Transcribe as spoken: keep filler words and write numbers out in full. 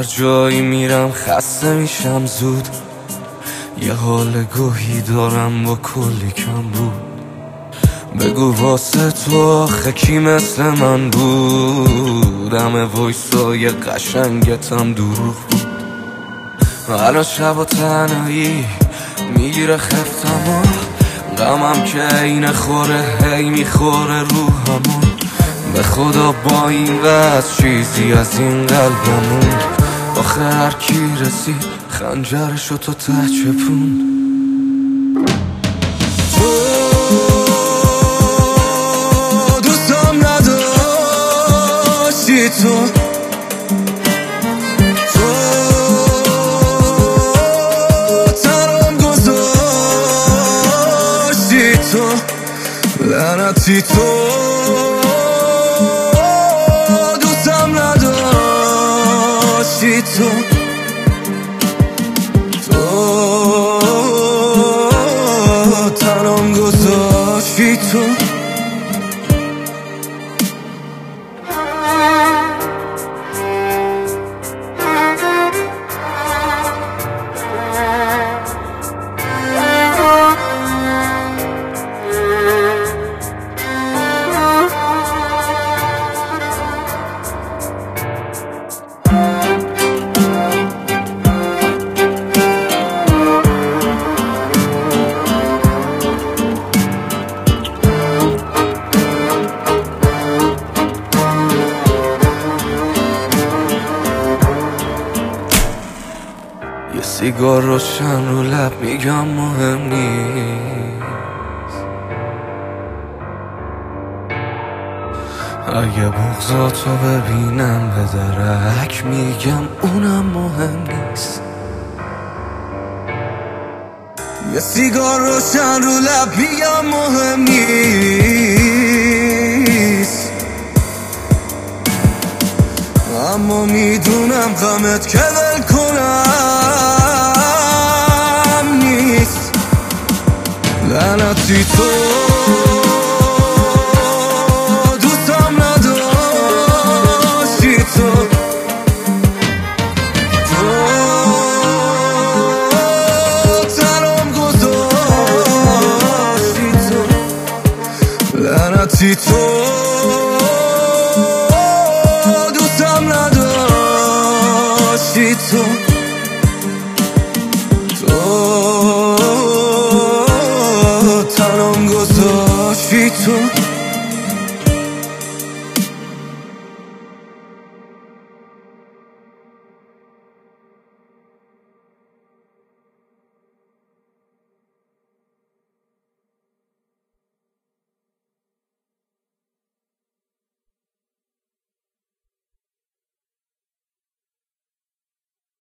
جایی میرم خسته میشم زود، یه حال گوهی دارم با کلی کم بود. بگو واسه تو آخه کی مثل من بود؟ همه وایسای قشنگتم دروغ بود. الان شب و تنهایی میگیره خفتم و غمم که اینه خوره هی میخوره روحمون. به خدا با این وضع چیزی از این قلبمون. آخه هر کی رسید خنجرشو تو ته چپون. تو دوستم نداشتی، تو تو تنم گذاشتی، تو لعنتی، تو دوستم نداشتی، تو تو تنم گذاشتی، تو یه سیگار روشن رو لب میگم مهم نیست. اگه بغضاتو ببینم به درک میگم اونم مهم نیست. یه سیگار روشن رو لب میگم مهم نیست. اما میدونم غمت که ول کنم نیست. لعنتی، تو دوستم نداشتی، تو تو تنم گذاشتی، تو لعنتی، تو دوستم نداشتی، تو تو تنم گذاشتی، تو